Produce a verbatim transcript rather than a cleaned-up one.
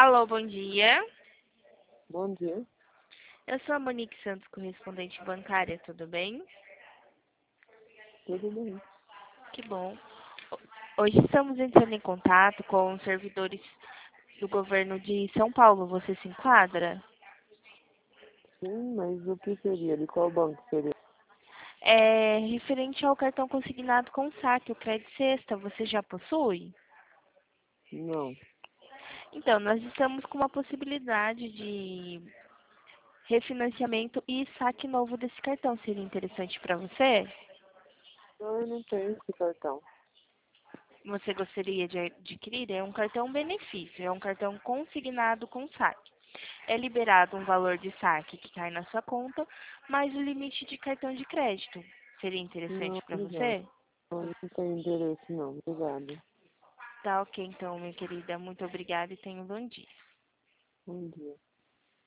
Alô, bom dia. Bom dia, Eu sou a Monique Santos, correspondente bancária, tudo bem? tudo bem? Que bom. Hoje estamos entrando em contato com os servidores do governo de São Paulo. Você se enquadra? Sim, mas o que seria? De qual banco seria? É referente ao cartão consignado com saque, o Crédito Sexta, você já possui? Não, Então, nós estamos com uma possibilidade de refinanciamento e saque novo desse cartão. Seria interessante para você? eu não tenho esse cartão. Você gostaria de adquirir? É um cartão benefício, é um cartão consignado com saque. É liberado um valor de saque que cai na sua conta, mais o limite de cartão de crédito. Seria Não, interessante para obrigado. você? Eu não tenho interesse não, obrigado. Tá ok, então, minha querida. Muito obrigada e tenha um bom dia. Bom dia.